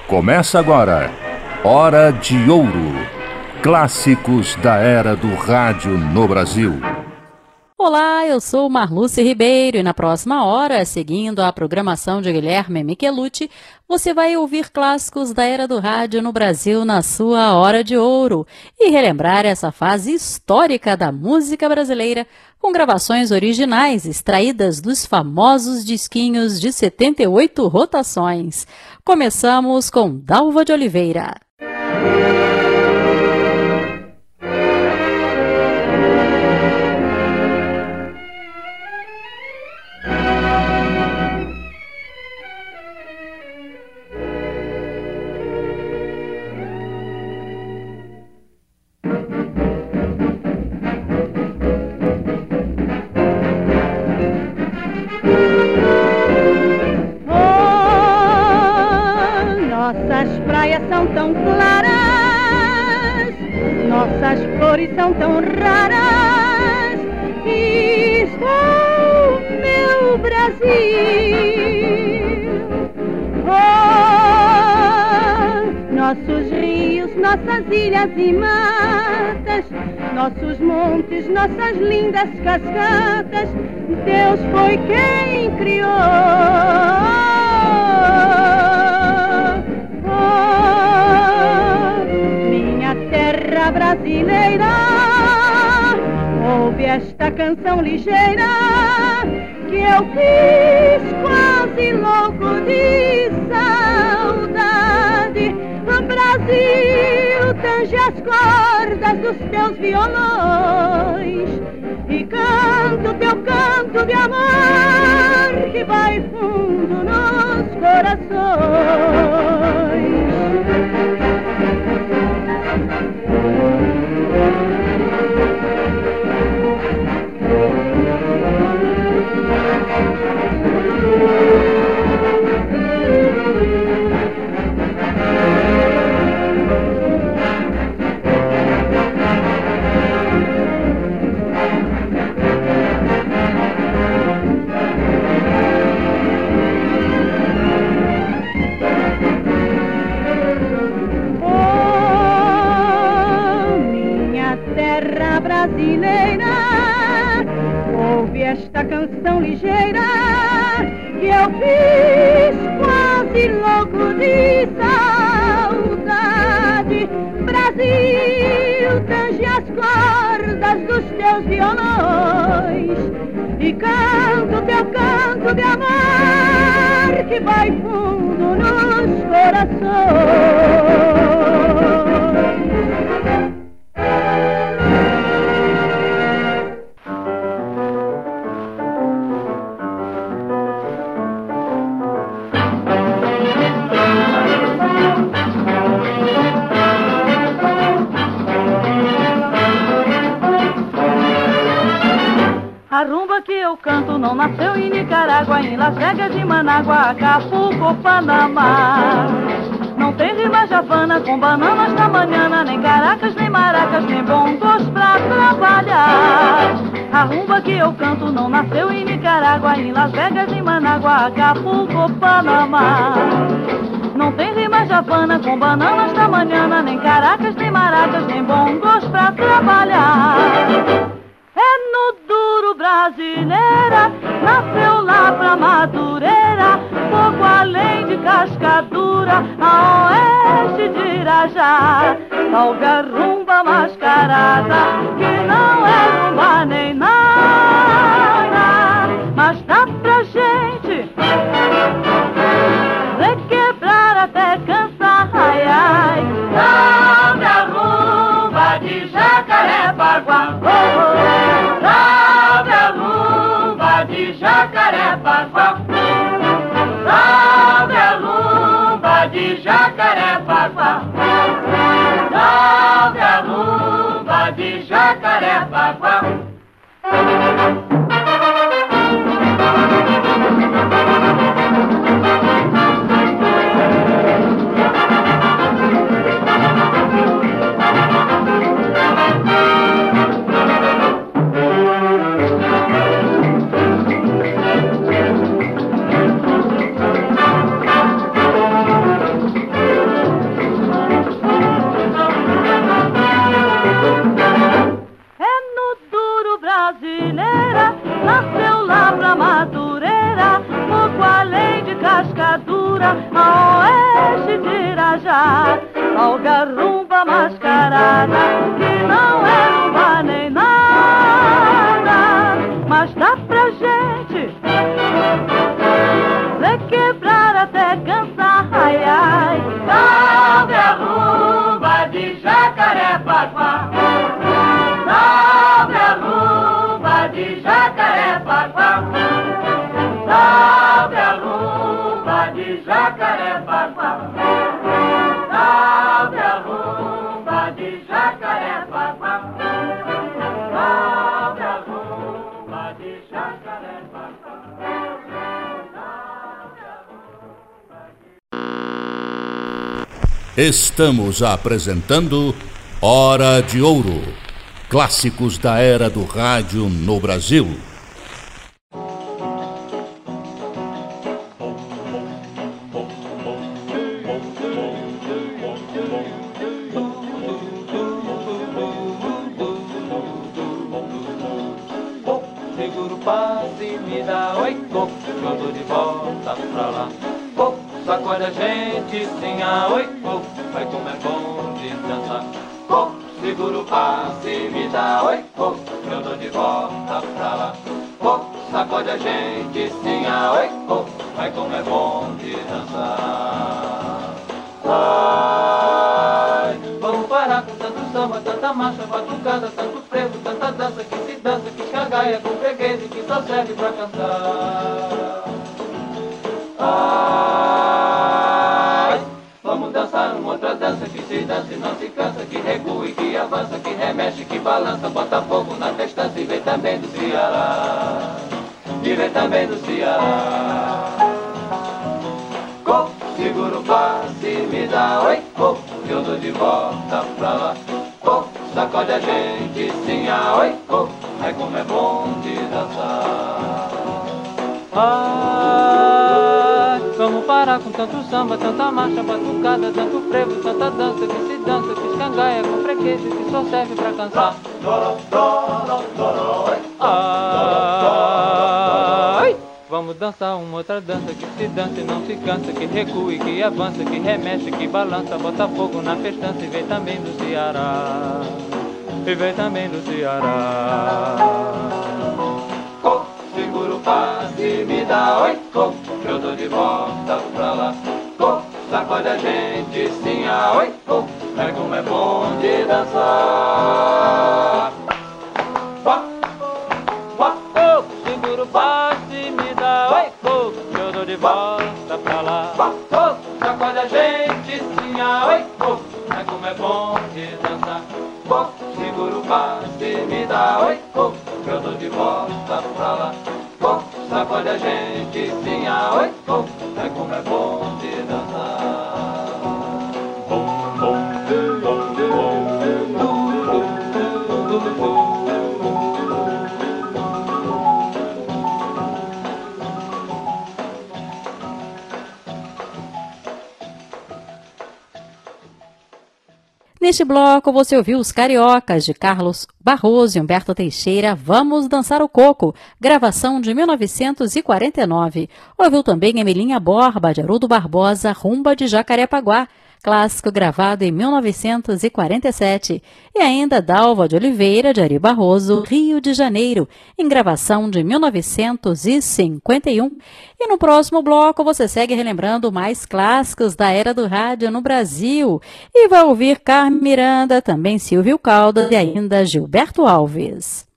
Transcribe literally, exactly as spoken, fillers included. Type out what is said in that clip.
Começa agora, Hora de Ouro. Clássicos da era do rádio no Brasil. Olá, eu sou Marluce Ribeiro e na próxima hora, seguindo a programação de Guilherme Michelucci, você vai ouvir clássicos da era do rádio no Brasil na sua Hora de Ouro e relembrar essa fase histórica da música brasileira com gravações originais extraídas dos famosos disquinhos de setenta e oito rotações. Começamos com Dalva de Oliveira. São tão claras, nossas flores são tão raras. Está meu Brasil. Oh, nossos rios, nossas ilhas e matas, nossos montes, nossas lindas cascatas, Deus foi quem criou. Brasileira, ouve esta canção ligeira que eu fiz quase louco de saudade. O Brasil tange as cordas dos teus violões e canto teu canto de amor que vai fundo nos corações. Brasileira, ouve esta canção ligeira que eu fiz quase louco de saudade. Brasil, tange as cordas dos teus violões e canto teu canto de amor que vai fundo nos corações. A rumba que eu canto não nasceu em Nicarágua, em Las Vegas, em Manágua, Acapulco, Panamá. Não tem rima javana com bananas na manhã, nem Caracas, nem maracas, nem bongos pra trabalhar. A rumba que eu canto não nasceu em Nicarágua, em Las Vegas, em Manágua, Acapulco, Panamá. Não tem rima javana com bananas na manhã, nem Caracas, nem maracas, nem bongos pra trabalhar. É no duro brasileira, nasceu lá pra Madureira, pouco além de Cascadura, a oeste de Irajá. Salve a rumba mascarada, que não é rumba nem nada, mas dá pra gente requebrar até cansar, ai, ai. Salve a rumba de Jacarepaguá, oh, oh. Salve a rumba de Jacarepaguá, salve a rumba de Jacarepaguá, salve a rumba de Jacarepaguá. Cascadura, a oeste de Irajá. Olga rumba mascarada, que não é rumba nem nada, mas dá pra gente se quebrar até cansar, ai, ai. Salve a rumba de Jacarepaguá, salve a rumba de Jacarepaguá, salve a rumba de Jacarepaguá, salve a rumba de Jacarepaguá, salve a rumba de Jacarepaguá. Estamos apresentando Hora de Ouro, clássicos da era do rádio no Brasil. Seguro o passe, me dá oi, coco, que eu tô de volta pra lá. Coco, sacode a gente, sim, a oi, coco, vai como é bom de dançar. Coco, seguro o passe, me dá oi, coco, que eu tô de volta pra lá. Coco, sacode a gente, sim, a oi, coco, vai como é bom de dançar. Ai, vamos parar com tanto samba, tanta marcha, batucada, tanto frevo, tanta dança que se dança, que cangaia com freguês e que só serve pra cantar. Ai, vamos dançar uma outra dança que se dança e não se cansa, que recua e que avança, que remexe, que balança, bota fogo na festança e vem também do Ceará, e vem também do Ceará. Coco, segura o passe, me dá oi, coco, que eu dou de volta pra lá. Coco, sacode a gente, sim, a oi, coco, ai como é bom de dançar. Ai, vamos parar com tanto samba, tanta marcha, batucada, tanto frevo, tanta dança que se dança, que escangaia com freguês e que só serve pra cansar. Ai, vamos dançar uma outra dança que se dança e não se cansa, que recua e que avança, que remexe, que balança, bota fogo na festança e vem também do Ceará, e vem também do Ceará. Coco, segura o passe, me dá oi, coco, que eu tô de volta pra lá. Coco, sacode a gente, sim, a oi, coco, é como é bom de dançar. Coco, coco, segura o passe, me dá oi, coco, que eu tô de volta pra lá. Coco, sacode a gente, sim, a oi, coco, é como é bom de dançar. Coco, segura o passe, me dá oi, coco, que eu tô de volta pra lá. Coco, sacode a gente, sim, a oi, coco, é como é bom de dançar. Bom, bom, bom, Neste bloco você ouviu os Cariocas de Carlos Barroso e Humberto Teixeira, Vamos Dançar o Coco, gravação de mil novecentos e quarenta e nove. Ouviu também Emilinha Borba, de Haroldo Barbosa, Rumba de Jacarepaguá, clássico gravado em mil novecentos e quarenta e sete. E ainda Dalva de Oliveira, de Ari Barroso, Rio de Janeiro, em gravação de mil novecentos e cinquenta e um. E no próximo bloco você segue relembrando mais clássicos da era do rádio no Brasil. E vai ouvir Carmen Miranda, também Silvio Caldas e ainda Gilberto Alves.